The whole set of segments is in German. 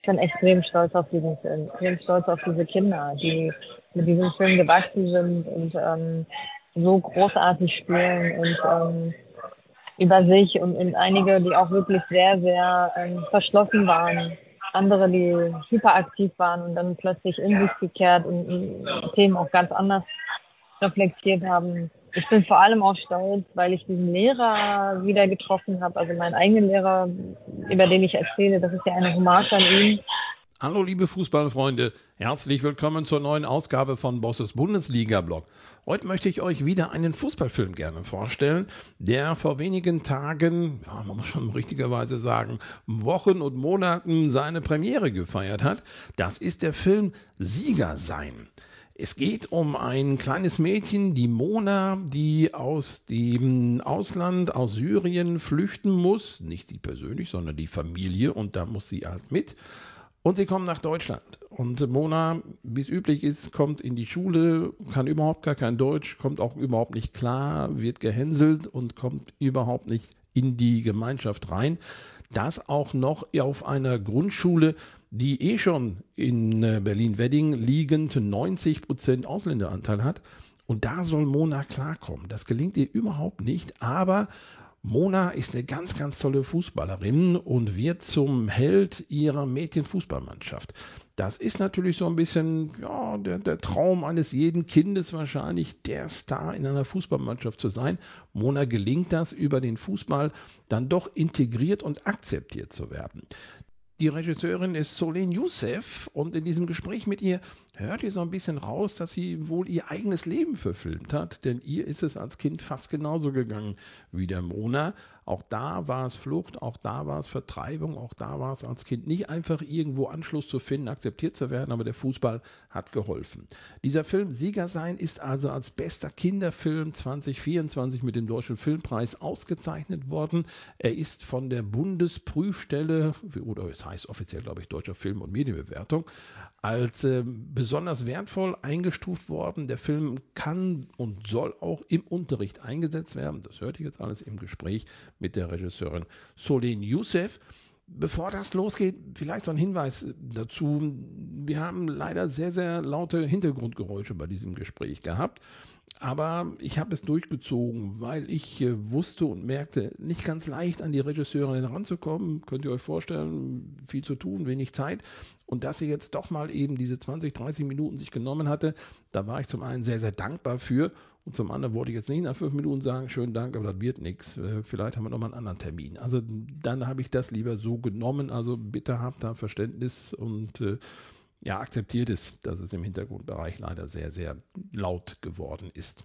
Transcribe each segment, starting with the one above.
bin extrem stolz auf diesen Film, extrem stolz auf diese Kinder, die mit diesem Film gewachsen sind und so großartig spielen und über sich und einige, die auch wirklich sehr, sehr verschlossen waren. Andere, die hyperaktiv waren und dann plötzlich in sich gekehrt und Themen auch ganz anders reflektiert haben. Ich bin vor allem auch stolz, weil ich diesen Lehrer wieder getroffen habe, also meinen eigenen Lehrer, über den ich erzähle. Das ist ja eine Hommage an ihn. Hallo liebe Fußballfreunde, herzlich willkommen zur neuen Ausgabe von Bosses Bundesliga-Blog. Heute möchte ich euch wieder einen Fußballfilm gerne vorstellen, der vor wenigen Tagen, ja, man muss schon richtigerweise sagen, Wochen und Monaten seine Premiere gefeiert hat. Das ist der Film Sieger sein. Es geht um ein kleines Mädchen, die Mona, die aus dem Ausland, aus Syrien flüchten muss. Nicht sie persönlich, sondern die Familie, und da muss sie halt mit. Und sie kommen nach Deutschland. Und Mona, wie es üblich ist, kommt in die Schule, kann überhaupt gar kein Deutsch, kommt auch überhaupt nicht klar, wird gehänselt und kommt überhaupt nicht in die Gemeinschaft rein. Das auch noch auf einer Grundschule, die schon in Berlin-Wedding liegend 90% Ausländeranteil hat. Und da soll Mona klarkommen. Das gelingt ihr überhaupt nicht, aber Mona ist eine ganz, ganz tolle Fußballerin und wird zum Held ihrer Mädchenfußballmannschaft. Das ist natürlich so ein bisschen ja, der Traum eines jeden Kindes wahrscheinlich, der Star in einer Fußballmannschaft zu sein. Mona gelingt das, über den Fußball dann doch integriert und akzeptiert zu werden. Die Regisseurin ist Solen Youssef und in diesem Gespräch mit ihr hört ihr so ein bisschen raus, dass sie wohl ihr eigenes Leben verfilmt hat, denn ihr ist es als Kind fast genauso gegangen wie der Mona. Auch da war es Flucht, auch da war es Vertreibung, auch da war es als Kind nicht einfach irgendwo Anschluss zu finden, akzeptiert zu werden, aber der Fußball hat geholfen. Dieser Film Sieger sein ist also als bester Kinderfilm 2024 mit dem Deutschen Filmpreis ausgezeichnet worden. Er ist von der Bundesprüfstelle, oder es heißt offiziell, glaube ich, Deutscher Film- und Medienbewertung, als besonders wertvoll eingestuft worden. Der Film kann und soll auch im Unterricht eingesetzt werden. Das hört ihr jetzt alles im Gespräch mit der Regisseurin Solen Youssef. Bevor das losgeht, vielleicht so ein Hinweis dazu. Wir haben leider sehr, sehr laute Hintergrundgeräusche bei diesem Gespräch gehabt. Aber ich habe es durchgezogen, weil ich wusste und merkte, nicht ganz leicht an die Regisseurin heranzukommen. Könnt ihr euch vorstellen, viel zu tun, wenig Zeit. Und dass sie jetzt doch mal eben diese 20, 30 Minuten sich genommen hatte, da war ich zum einen sehr, sehr dankbar für. Und zum anderen wollte ich jetzt nicht nach 5 Minuten sagen, schönen Dank, aber das wird nichts. Vielleicht haben wir noch mal einen anderen Termin. Also dann habe ich das lieber so genommen. Also bitte habt da Verständnis und ja, akzeptiert es, dass es im Hintergrundbereich leider sehr, sehr laut geworden ist.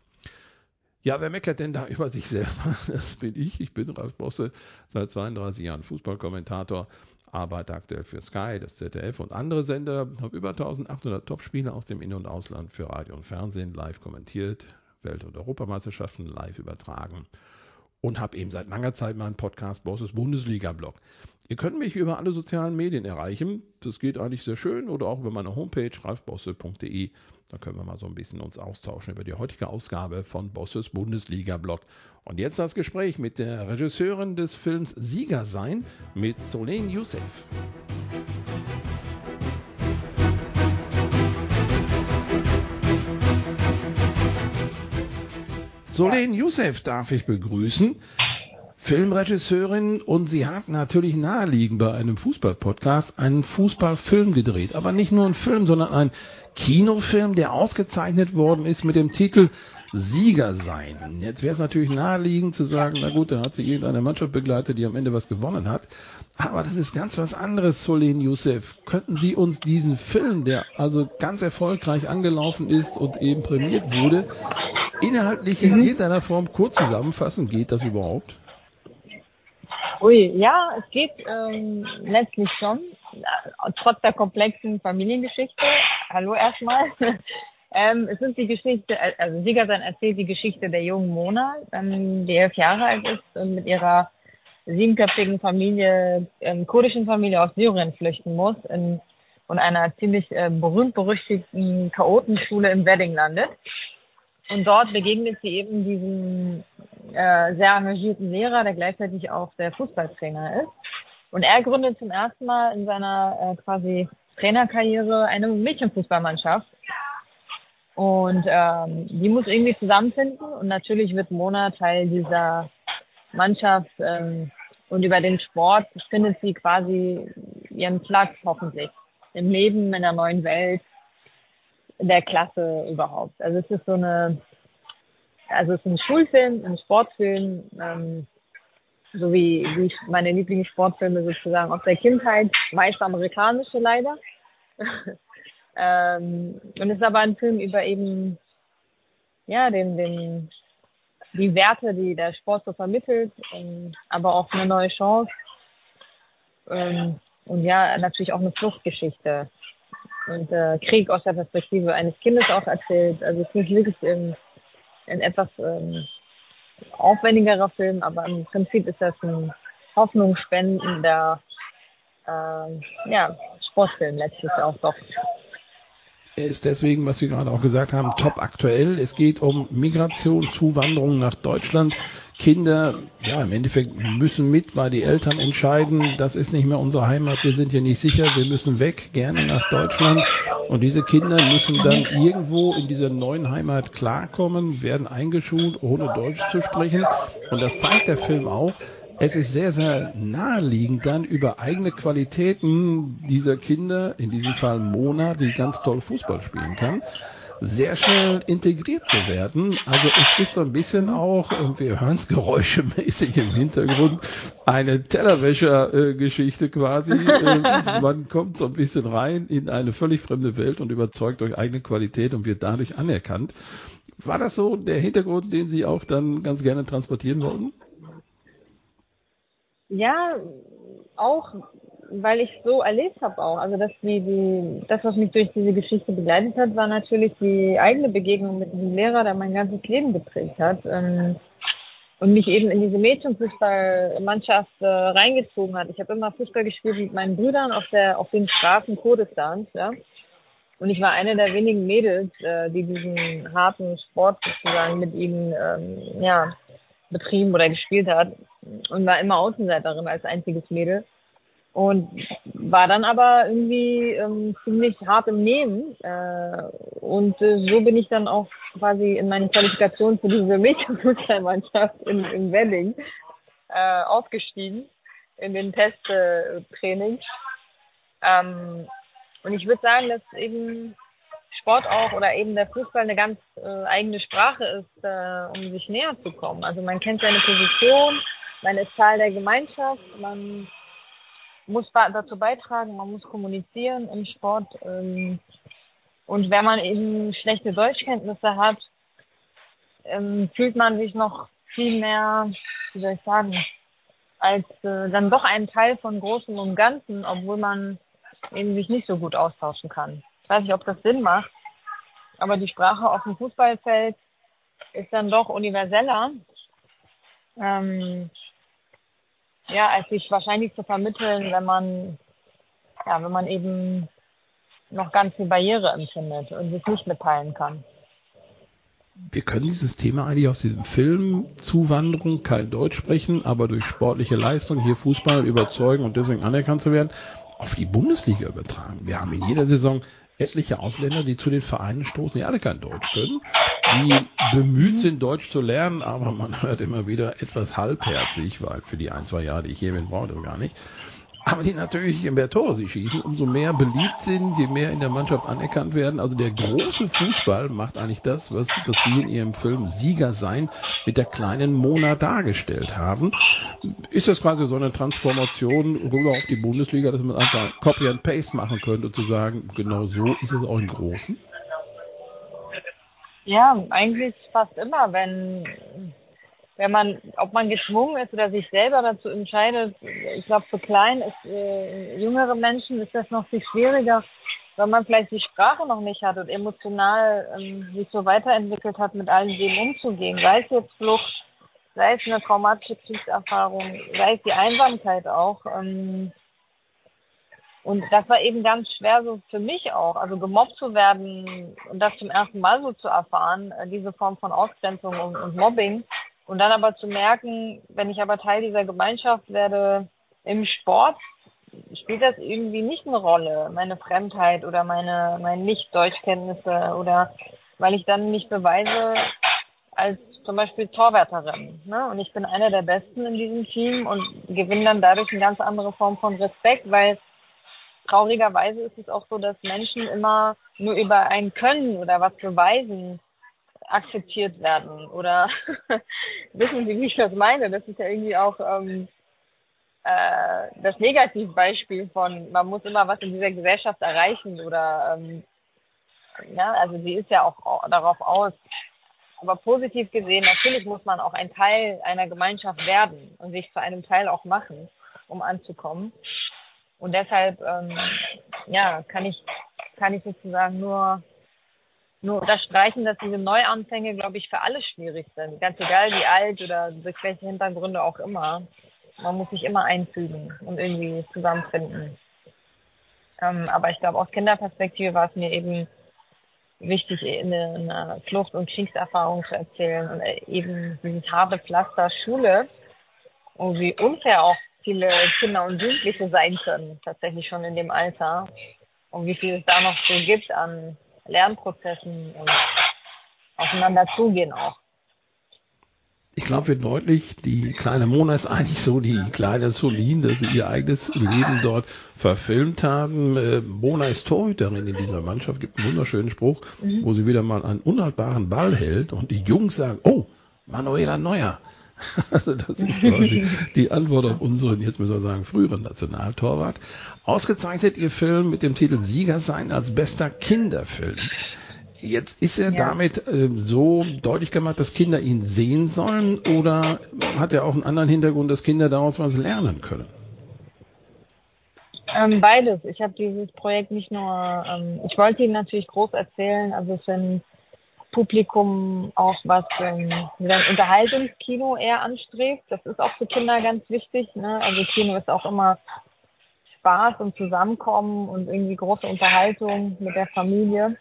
Ja, wer meckert denn da über sich selber? Das bin ich. Ich bin Ralf Bosse, seit 32 Jahren Fußballkommentator, arbeite aktuell für Sky, das ZDF und andere Sender, habe über 1800 Topspiele aus dem In- und Ausland für Radio und Fernsehen live kommentiert, Welt- und Europameisterschaften live übertragen und habe eben seit langer Zeit meinen Podcast Bosses Bundesliga-Blog. Ihr könnt mich über alle sozialen Medien erreichen. Das geht eigentlich sehr schön oder auch über meine Homepage ralfbosse.de. Da können wir mal so ein bisschen uns austauschen über die heutige Ausgabe von Bosses Bundesliga-Blog. Und jetzt das Gespräch mit der Regisseurin des Films Sieger sein, mit Solen Youssef. Solen Youssef darf ich begrüßen. Filmregisseurin, und sie hat natürlich naheliegend bei einem Fußball-Podcast einen Fußballfilm gedreht. Aber nicht nur ein Film, sondern ein Kinofilm, der ausgezeichnet worden ist mit dem Titel Sieger sein. Jetzt wäre es natürlich naheliegend zu sagen, na gut, da hat sie irgendeine Mannschaft begleitet, die am Ende was gewonnen hat. Aber das ist ganz was anderes, Solen Youssef. Könnten Sie uns diesen Film, der also ganz erfolgreich angelaufen ist und eben prämiert wurde, inhaltlich in irgendeiner Form kurz zusammenfassen? Geht das überhaupt? Ui, ja, es geht letztlich schon, trotz der komplexen Familiengeschichte. Hallo erstmal. Es ist die Geschichte, also Sieger sein erzählt die Geschichte der jungen Mona, die 11 Jahre alt ist und mit ihrer 7-köpfigen Familie, kurdischen Familie aus Syrien flüchten muss und einer ziemlich berühmt-berüchtigten Chaotenschule im Wedding landet. Und dort begegnet sie eben diesem sehr engagierten Lehrer, der gleichzeitig auch der Fußballtrainer ist. Und er gründet zum ersten Mal in seiner quasi Trainerkarriere eine Mädchenfußballmannschaft. Und die muss irgendwie zusammenfinden. Und natürlich wird Mona Teil dieser Mannschaft. Und über den Sport findet sie quasi ihren Platz hoffentlich im Leben, in der neuen Welt, in der Klasse überhaupt. Also es ist es ist ein Schulfilm, ein Sportfilm, so wie meine Lieblingssportfilme sozusagen aus der Kindheit, meist amerikanische leider. Und es ist aber ein Film über eben, ja, die Werte, die der Sport so vermittelt, aber auch eine neue Chance. Und ja, natürlich auch eine Fluchtgeschichte. Und Krieg aus der Perspektive eines Kindes auch erzählt. Also es ist wirklich ein etwas aufwendigerer Film, aber im Prinzip ist das ein hoffnungsspendender Sportfilm letztlich auch doch. Er ist deswegen, was wir gerade auch gesagt haben, top aktuell. Es geht um Migration, Zuwanderung nach Deutschland. Kinder, ja, im Endeffekt müssen mit, weil die Eltern entscheiden, das ist nicht mehr unsere Heimat, wir sind hier nicht sicher, wir müssen weg, gerne nach Deutschland. Und diese Kinder müssen dann irgendwo in dieser neuen Heimat klarkommen, werden eingeschult, ohne Deutsch zu sprechen. Und das zeigt der Film auch. Es ist sehr, sehr naheliegend dann über eigene Qualitäten dieser Kinder, in diesem Fall Mona, die ganz toll Fußball spielen kann, sehr schnell integriert zu werden. Also es ist so ein bisschen auch, wir hören es geräuschemäßig im Hintergrund, eine Tellerwäscher-Geschichte quasi. Man kommt so ein bisschen rein in eine völlig fremde Welt und überzeugt durch eigene Qualität und wird dadurch anerkannt. War das so der Hintergrund, den Sie auch dann ganz gerne transportieren wollten? Ja, auch, weil ich so erlebt habe auch. Also dass das, was mich durch diese Geschichte begleitet hat, war natürlich die eigene Begegnung mit diesem Lehrer, der mein ganzes Leben geprägt hat. Und mich eben in diese Mädchenfußballmannschaft reingezogen hat. Ich habe immer Fußball gespielt mit meinen Brüdern auf den Straßen Kurdistans, ja. Und ich war eine der wenigen Mädels, die diesen harten Sport sozusagen mit ihnen betrieben oder gespielt hat und war immer Außenseiterin als einziges Mädel und war dann aber irgendwie ziemlich hart im Nehmen so bin ich dann auch quasi in meinen Qualifikationen für diese Mädchenfußballmannschaft in Wedding aufgestiegen in den Testtrainings. Und ich würde sagen, dass eben Sport auch oder eben der Fußball eine ganz eigene Sprache ist, um sich näher zu kommen. Also man kennt seine Position, man ist Teil der Gemeinschaft, man muss dazu beitragen, man muss kommunizieren im Sport. Und wenn man eben schlechte Deutschkenntnisse hat, fühlt man sich noch viel mehr, wie soll ich sagen, als dann doch ein Teil von Großem und Ganzen, obwohl man eben sich nicht so gut austauschen kann. Ich weiß nicht, ob das Sinn macht, aber die Sprache auf dem Fußballfeld ist dann doch universeller, als sich wahrscheinlich zu vermitteln, wenn man eben noch ganz viel Barriere empfindet und sich nicht mitteilen kann. Wir können dieses Thema eigentlich aus diesem Film Zuwanderung, kein Deutsch sprechen, aber durch sportliche Leistung hier Fußball überzeugen und deswegen anerkannt zu werden, auf die Bundesliga übertragen. Wir haben in jeder Saison etliche Ausländer, die zu den Vereinen stoßen, die alle kein Deutsch können, die bemüht sind, Deutsch zu lernen, aber man hört immer wieder etwas halbherzig, weil für die 1, 2 Jahre, die ich hier bin, brauche ich das gar nicht. Aber die natürlich, je mehr Tore sie schießen, umso mehr beliebt sind, je mehr in der Mannschaft anerkannt werden. Also der große Fußball macht eigentlich das, was Sie in Ihrem Film Sieger sein mit der kleinen Mona dargestellt haben. Ist das quasi so eine Transformation rüber auf die Bundesliga, dass man einfach Copy and Paste machen könnte, zu sagen, genau so ist es auch im Großen? Ja, eigentlich fast immer, ob man gezwungen ist oder sich selber dazu entscheidet. Ich glaube, für jüngere Menschen ist das noch viel schwieriger, weil man vielleicht die Sprache noch nicht hat und emotional sich so weiterentwickelt hat, mit all dem umzugehen. Sei es jetzt Flucht, sei es eine traumatische Kriegserfahrung, sei es die Einsamkeit auch. Und das war eben ganz schwer so für mich auch, also gemobbt zu werden und das zum ersten Mal so zu erfahren, diese Form von Ausgrenzung und Mobbing. Und dann aber zu merken, wenn ich aber Teil dieser Gemeinschaft werde, im Sport spielt das irgendwie nicht eine Rolle, meine Fremdheit oder meine Nicht-Deutschkenntnisse oder weil ich dann mich beweise als zum Beispiel Torwärterin. Ne? Und ich bin einer der Besten in diesem Team und gewinne dann dadurch eine ganz andere Form von Respekt, weil traurigerweise ist es auch so, dass Menschen immer nur über ein Können oder was beweisen akzeptiert werden. Oder wissen Sie, wie ich das meine? Das ist ja irgendwie auch das Negativbeispiel von, man muss immer was in dieser Gesellschaft erreichen oder ja, also sie ist ja auch darauf aus. Aber positiv gesehen, natürlich muss man auch ein Teil einer Gemeinschaft werden und sich zu einem Teil auch machen, um anzukommen. Und deshalb ja, kann ich sozusagen nur unterstreichen, dass diese Neuanfänge, glaube ich, für alle schwierig sind. Ganz egal, wie alt oder durch welche Hintergründe auch immer. Man muss sich immer einfügen und irgendwie zusammenfinden. Aber ich glaube, aus Kinderperspektive war es mir eben wichtig, eine Flucht- und Kriegserfahrung zu erzählen und eben dieses harte Pflaster Schule und wie unfair auch viele Kinder und Jugendliche sein können, tatsächlich schon in dem Alter und wie viel es da noch so gibt an Lernprozessen und aufeinander zugehen auch. Ich glaube, wird deutlich, die kleine Mona ist eigentlich so die kleine Solin, dass sie ihr eigenes Leben dort verfilmt haben. Mona ist Torhüterin in dieser Mannschaft, gibt einen wunderschönen Spruch, wo sie wieder mal einen unhaltbaren Ball hält und die Jungs sagen, oh, Manuela Neuer. Also das ist quasi die Antwort auf unseren, jetzt müssen wir sagen, früheren Nationaltorwart. Ausgezeichnet ihr Film mit dem Titel Sieger sein als bester Kinderfilm. Jetzt ist er damit so deutlich gemacht, dass Kinder ihn sehen sollen, oder hat er auch einen anderen Hintergrund, dass Kinder daraus was lernen können? Beides. Ich habe dieses Projekt nicht nur, ich wollte ihn natürlich groß erzählen, also für ein Publikum auch was wieder ein Unterhaltungskino eher anstrebt. Das ist auch für Kinder ganz wichtig. Ne? Also Kino ist auch immer Spaß und Zusammenkommen und irgendwie große Unterhaltung mit der Familie.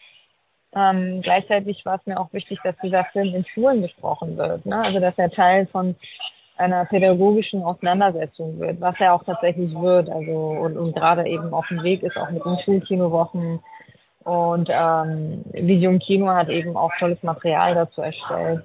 Gleichzeitig war es mir auch wichtig, dass dieser Film in Schulen besprochen wird. Ne? Also dass er Teil von einer pädagogischen Auseinandersetzung wird, was er auch tatsächlich wird. Also und gerade eben auf dem Weg ist, auch mit den Schulkinowochen. Und Vision Kino hat eben auch tolles Material dazu erstellt,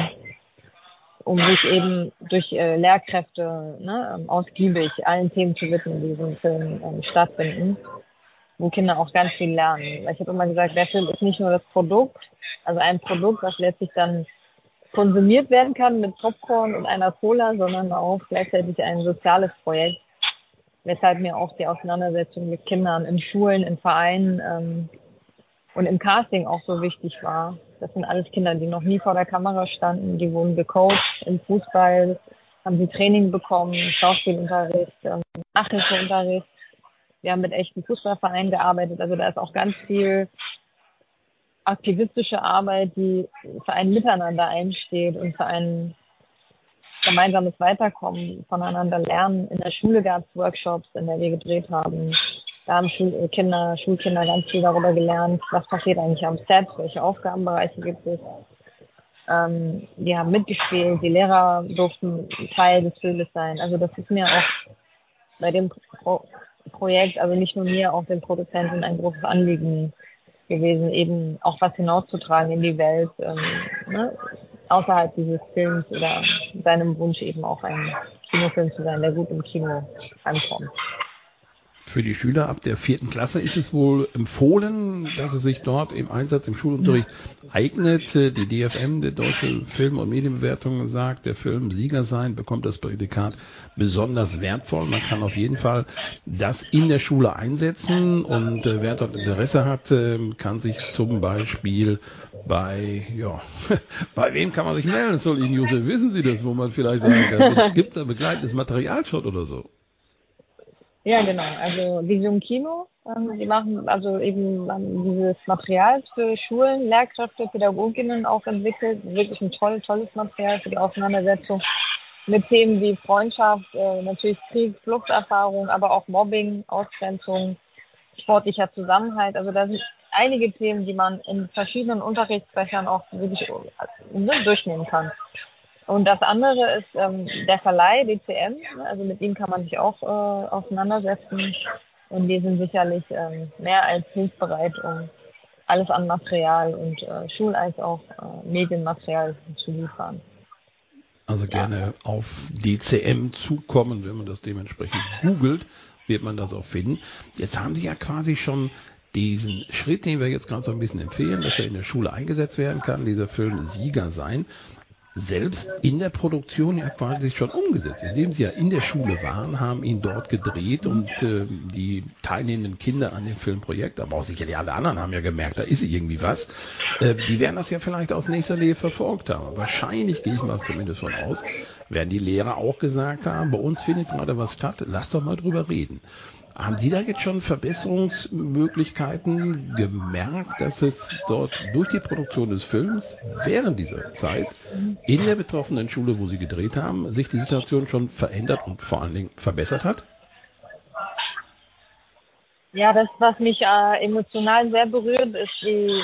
um sich eben durch Lehrkräfte ausgiebig allen Themen zu widmen, die in diesem Film stattfinden, wo Kinder auch ganz viel lernen. Weil ich habe immer gesagt, der Film ist nicht nur das Produkt, also ein Produkt, was letztlich dann konsumiert werden kann mit Popcorn und einer Cola, sondern auch gleichzeitig ein soziales Projekt, weshalb mir auch die Auseinandersetzung mit Kindern in Schulen, in Vereinen und im Casting auch so wichtig war. Das sind alles Kinder, die noch nie vor der Kamera standen, die wurden gecoacht im Fußball, haben sie Training bekommen, Schauspielunterricht, Nachhilfeunterricht. Wir haben mit echten Fußballvereinen gearbeitet, also da ist auch ganz viel aktivistische Arbeit, die für ein Miteinander einsteht und für ein gemeinsames Weiterkommen, voneinander lernen. In der Schule gab es Workshops, in der wir gedreht haben. Da haben Schulkinder ganz viel darüber gelernt, was passiert eigentlich am Set, welche Aufgabenbereiche gibt es. Die haben mitgespielt, die Lehrer durften Teil des Filmes sein. Also das ist mir auch bei dem Projekt, also nicht nur mir, auch den Produzenten ein großes Anliegen gewesen, eben auch was hinauszutragen in die Welt, außerhalb dieses Films oder seinem Wunsch eben auch ein Kinofilm zu sein, der gut im Kino ankommt. Für die Schüler ab der 4. Klasse ist es wohl empfohlen, dass es sich dort im Einsatz im Schulunterricht eignet. Die DFM, der Deutsche Film- und Medienbewertung, sagt, der Film Sieger sein bekommt das Prädikat besonders wertvoll. Man kann auf jeden Fall das in der Schule einsetzen, und wer dort Interesse hat, kann sich zum Beispiel bei wem kann man sich melden? Solin Josef, wissen Sie das, wo man vielleicht sagen kann, gibt es da begleitendes Material schon oder so? Ja, genau. Also Vision Kino, die machen also eben dieses Material für Schulen, Lehrkräfte, Pädagoginnen auch entwickelt. Wirklich ein tolles Material für die Auseinandersetzung mit Themen wie Freundschaft, natürlich Krieg, Fluchterfahrung, aber auch Mobbing, Ausgrenzung, sportlicher Zusammenhalt. Also da sind einige Themen, die man in verschiedenen Unterrichtsfächern auch wirklich durchnehmen kann. Und das andere ist der Verleih DCM, also mit ihm kann man sich auch auseinandersetzen und die sind sicherlich mehr als hilfsbereit, um alles an Material und Schul- als auch Medienmaterial zu liefern. Also gerne auf DCM zukommen, wenn man das dementsprechend googelt, wird man das auch finden. Jetzt haben Sie ja quasi schon diesen Schritt, den wir jetzt gerade so ein bisschen empfehlen, dass er in der Schule eingesetzt werden kann, dieser Film Sieger sein, selbst in der Produktion ja quasi schon umgesetzt, indem sie ja in der Schule waren, haben ihn dort gedreht und die teilnehmenden Kinder an dem Filmprojekt, aber auch sicherlich alle anderen haben ja gemerkt, da ist irgendwie was, die werden das ja vielleicht aus nächster Nähe verfolgt haben. Wahrscheinlich, gehe ich mal zumindest von aus, werden die Lehrer auch gesagt haben, bei uns findet gerade was statt, lass doch mal drüber reden. Haben Sie da jetzt schon Verbesserungsmöglichkeiten gemerkt, dass es dort durch die Produktion des Films während dieser Zeit in der betroffenen Schule, wo Sie gedreht haben, sich die Situation schon verändert und vor allen Dingen verbessert hat? Ja, das, was mich emotional sehr berührt, ist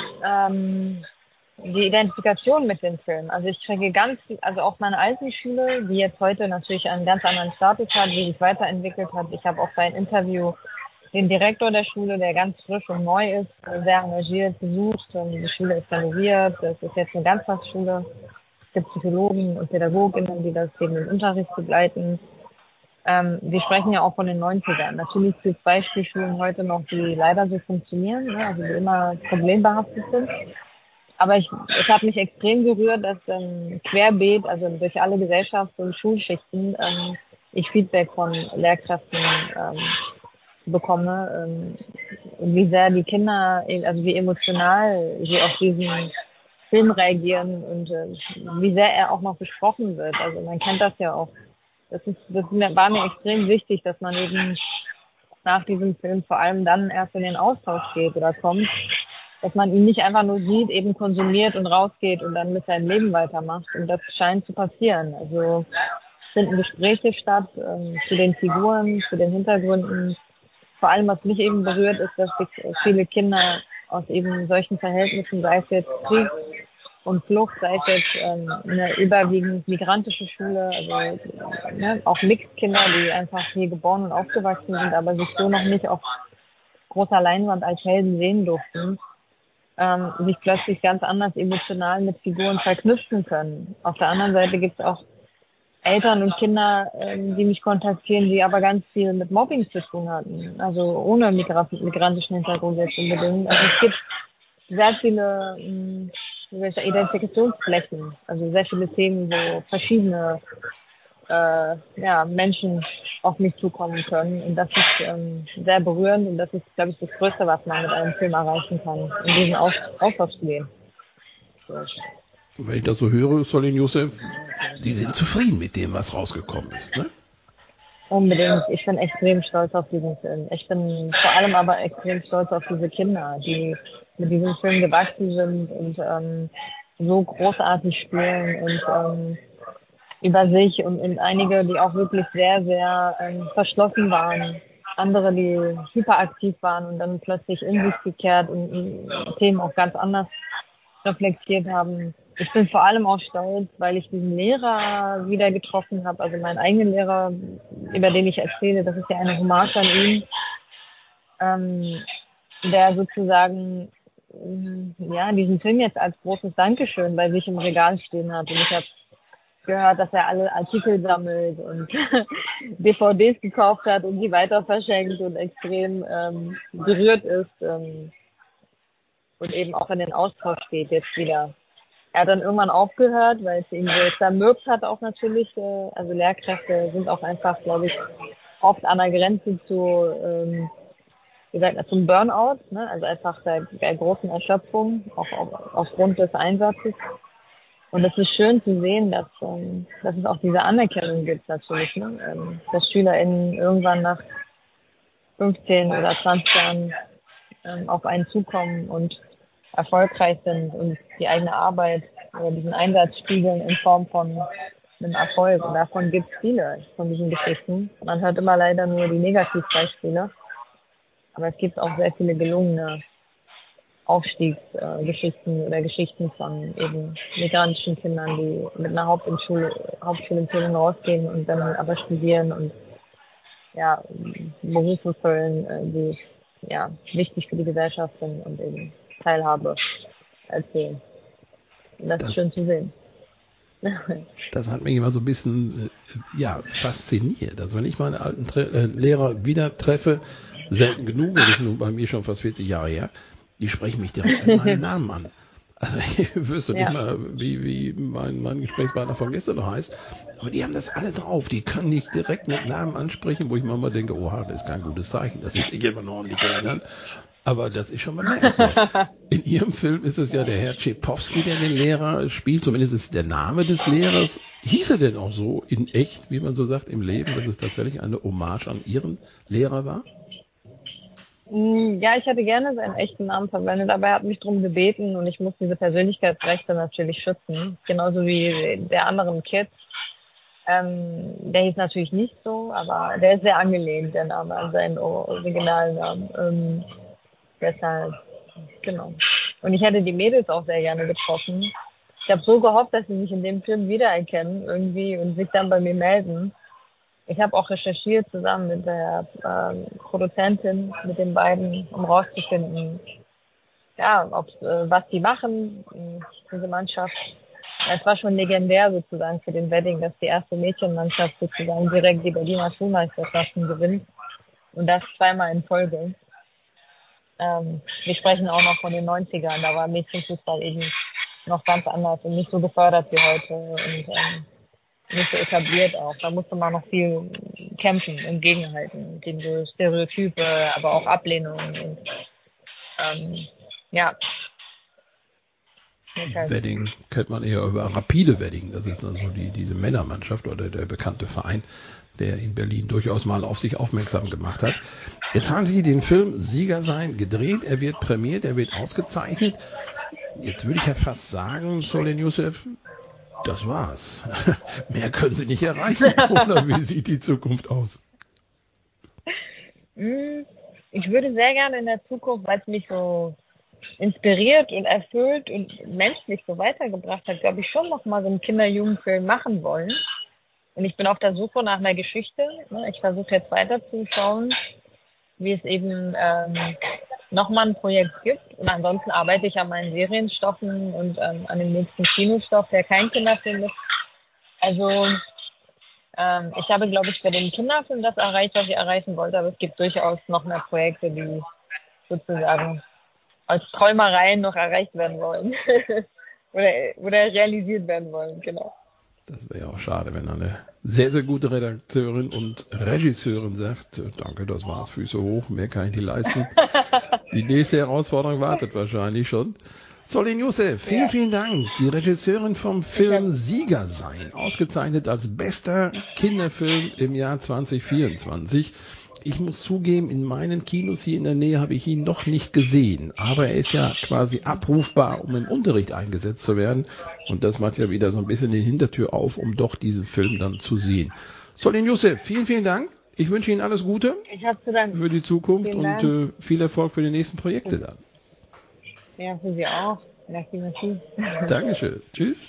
die Identifikation mit dem Film. Also ich kriege also auch meine alten Schule, die jetzt heute natürlich einen ganz anderen Status hat, die sich weiterentwickelt hat. Ich habe auch bei einem Interview den Direktor der Schule, der ganz frisch und neu ist, sehr engagiert besucht. Die Schule ist renoviert, das ist jetzt eine Ganztagsschule. Es gibt Psychologen und Pädagoginnen, die das gegen den Unterricht begleiten. Wir sprechen ja auch von den 90ern. Natürlich gibt es Beispielschulen heute noch, die leider so funktionieren, ne, also die immer problembehaftet sind. Aber es hat mich extrem gerührt, dass querbeet, also durch alle Gesellschafts- und Schulschichten, ich Feedback von Lehrkräften bekomme, wie sehr die Kinder, also wie emotional sie auf diesen Film reagieren und wie sehr er auch noch besprochen wird. Also man kennt das ja auch. War mir extrem wichtig, dass man eben nach diesem Film vor allem dann erst in den Austausch geht oder kommt, dass man ihn nicht einfach nur sieht, eben konsumiert und rausgeht und dann mit seinem Leben weitermacht. Und das scheint zu passieren. Also finden Gespräche statt zu den Figuren, zu den Hintergründen. Vor allem, was mich eben berührt, ist, dass viele Kinder aus eben solchen Verhältnissen, sei es jetzt Krieg und Flucht, sei es jetzt eine überwiegend migrantische Schule, also auch Mixed-Kinder, die einfach hier geboren und aufgewachsen sind, aber sich so noch nicht auf großer Leinwand als Helden sehen durften, sich plötzlich ganz anders emotional mit Figuren verknüpfen können. Auf der anderen Seite gibt es auch Eltern und Kinder, die mich kontaktieren, die aber ganz viel mit Mobbing zu tun hatten. Also ohne migrantischen Hintergrund jetzt unbedingt. Also es gibt sehr viele Identifikationsflächen, also sehr viele Themen, wo verschiedene Menschen auf mich zukommen können. Und das ist sehr berührend und das ist, glaube ich, das Größte, was man mit einem Film erreichen kann, in diesen Austausch zu gehen. Wenn ich das so höre, Solin Youssef, Sie sind zufrieden mit dem, was rausgekommen ist, ne? Unbedingt. Ich bin extrem stolz auf diesen Film. Ich bin vor allem aber extrem stolz auf diese Kinder, die mit diesem Film gewachsen sind und so großartig spielen und über sich und einige, die auch wirklich sehr, sehr verschlossen waren. Andere, die hyperaktiv waren und dann plötzlich in sich gekehrt und Themen auch ganz anders reflektiert haben. Ich bin vor allem auch stolz, weil ich diesen Lehrer wieder getroffen habe, also meinen eigenen Lehrer, über den ich erzähle, das ist ja eine Hommage an ihn, der sozusagen diesen Film jetzt als großes Dankeschön bei sich im Regal stehen hat. Und ich habe gehört, dass er alle Artikel sammelt und DVDs gekauft hat und die weiter verschenkt und extrem gerührt ist und eben auch in den Austausch geht jetzt wieder. Er hat dann irgendwann aufgehört, weil es ihn so zermürbt hat auch natürlich. Also Lehrkräfte sind auch einfach, glaube ich, oft an der Grenze zu, zum Burnout, ne? Also einfach der großen Erschöpfung, auch aufgrund des Einsatzes. Und es ist schön zu sehen, dass es auch diese Anerkennung gibt natürlich, ne? Dass SchülerInnen irgendwann nach 15 oder 20 Jahren auf einen zukommen und erfolgreich sind und die eigene Arbeit oder diesen Einsatz spiegeln in Form von einem Erfolg. Und davon gibt es viele von diesen Geschichten. Man hört immer leider nur die Negativbeispiele, aber es gibt auch sehr viele gelungene Aufstiegsgeschichten oder Geschichten von eben migrantischen Kindern, die mit einer Hauptschulempfehlung rausgehen und dann aber studieren und ja, Berufe füllen, die ja wichtig für die Gesellschaft sind und eben Teilhabe erzählen. Und das ist schön zu sehen. Das hat mich immer so ein bisschen fasziniert. Also wenn ich meine alten Lehrer wieder treffe, selten genug, das ist nun bei mir schon fast 40 Jahre her, die sprechen mich direkt mit meinem Namen an. Also ich wüsste nicht mal, wie mein Gesprächspartner von gestern noch heißt, aber die haben das alle drauf. Die können nicht direkt mit Namen ansprechen, wo ich manchmal denke, oha, das ist kein gutes Zeichen, dass sie sich immer noch ordentlich erinnern. Aber das ist schon bemerkenswert. In Ihrem Film ist es ja der Herr Schepowski, der den Lehrer spielt. Zumindest ist der Name des Lehrers. Hieß er denn auch so in echt, wie man so sagt, im Leben, dass es tatsächlich eine Hommage an Ihren Lehrer war? Ja, ich hätte gerne seinen echten Namen verwendet, aber er hat mich darum gebeten und ich muss diese Persönlichkeitsrechte natürlich schützen. Genauso wie der anderen Kids. Der hieß natürlich nicht so, aber der ist sehr angelehnt, der Name, an seinen Originalnamen. Deshalb, genau. Und ich hätte die Mädels auch sehr gerne getroffen. Ich habe so gehofft, dass sie sich in dem Film wiedererkennen irgendwie und sich dann bei mir melden. Ich habe auch recherchiert zusammen mit der Produzentin, mit den beiden, um rauszufinden, ja, was die machen, diese Mannschaft. Es war schon legendär sozusagen für den Wedding, dass die erste Mädchenmannschaft sozusagen direkt die Berliner Schulmeisterschaften gewinnt. Und das zweimal in Folge. Wir sprechen auch noch von den 90ern, da war Mädchenfußball eben noch ganz anders und nicht so gefördert wie heute und nicht so etabliert auch. Da musste man noch viel kämpfen und gegenhalten gegen so Stereotype, aber auch Ablehnungen und ja. Wedding kennt man eher über Rapide Wedding. Das ist dann so diese Männermannschaft oder der bekannte Verein, der in Berlin durchaus mal auf sich aufmerksam gemacht hat. Jetzt haben Sie den Film Sieger sein gedreht. Er wird prämiert, er wird ausgezeichnet. Jetzt würde ich ja fast sagen, Solin Youssef, das war's. Mehr können Sie nicht erreichen. Oder wie sieht die Zukunft aus? Ich würde sehr gerne in der Zukunft, weil es mich so inspiriert und erfüllt und menschlich so weitergebracht hat, glaube ich, schon noch mal so einen Kinder-Jugendfilm machen wollen. Und ich bin auf der Suche nach einer Geschichte. Ich versuche jetzt weiterzuschauen, wie es eben nochmal ein Projekt gibt. Und ansonsten arbeite ich an meinen Serienstoffen und an dem nächsten Kinostoff, der kein Kinderfilm ist. Also ich habe, glaube ich, für den Kinderfilm das erreicht, was ich erreichen wollte. Aber es gibt durchaus noch mehr Projekte, die sozusagen als Träumereien noch erreicht werden wollen. oder realisiert werden wollen, genau. Das wäre ja auch schade, wenn eine sehr, sehr gute Redakteurin und Regisseurin sagt, danke, das war's, Füße hoch, mehr kann ich nicht leisten. Die nächste Herausforderung wartet wahrscheinlich schon. Solin Youssef, vielen Dank. Die Regisseurin vom Film Sieger sein, ausgezeichnet als bester Kinderfilm im Jahr 2024. Ich muss zugeben, in meinen Kinos hier in der Nähe habe ich ihn noch nicht gesehen, aber er ist ja quasi abrufbar, um im Unterricht eingesetzt zu werden. Und das macht ja wieder so ein bisschen die Hintertür auf, um doch diesen Film dann zu sehen. Solin Youssef, vielen Dank. Ich wünsche Ihnen alles Gute für die Zukunft und viel Erfolg für die nächsten Projekte dann. Ja, für Sie auch. Merci. Dankeschön. Tschüss.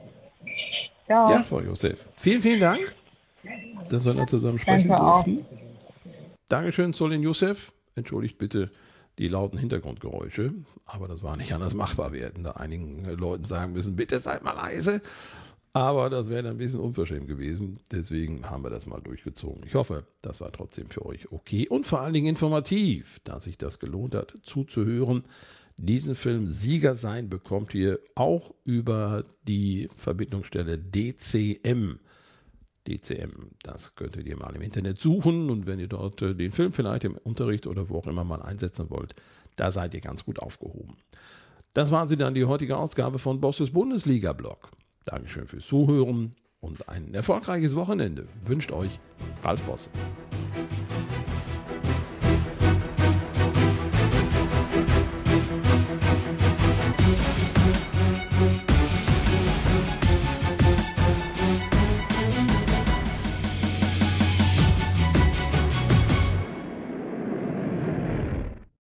Ciao. Ja, Frau Youssef. Vielen Dank, dass wir da zusammen sprechen Danke durften. Auch. Dankeschön, Solin Youssef. Entschuldigt bitte die lauten Hintergrundgeräusche, aber das war nicht anders machbar. Wir hätten da einigen Leuten sagen müssen, bitte seid mal leise. Aber das wäre ein bisschen unverschämt gewesen. Deswegen haben wir das mal durchgezogen. Ich hoffe, das war trotzdem für euch okay und vor allen Dingen informativ, dass sich das gelohnt hat, zuzuhören. Diesen Film Sieger sein bekommt ihr auch über die Verbindungsstelle DCM. DCM, das könntet ihr mal im Internet suchen und wenn ihr dort den Film vielleicht im Unterricht oder wo auch immer mal einsetzen wollt, da seid ihr ganz gut aufgehoben. Das war sie dann, die heutige Ausgabe von Bosses Bundesliga-Blog. Dankeschön fürs Zuhören und ein erfolgreiches Wochenende wünscht euch Ralf Bosse.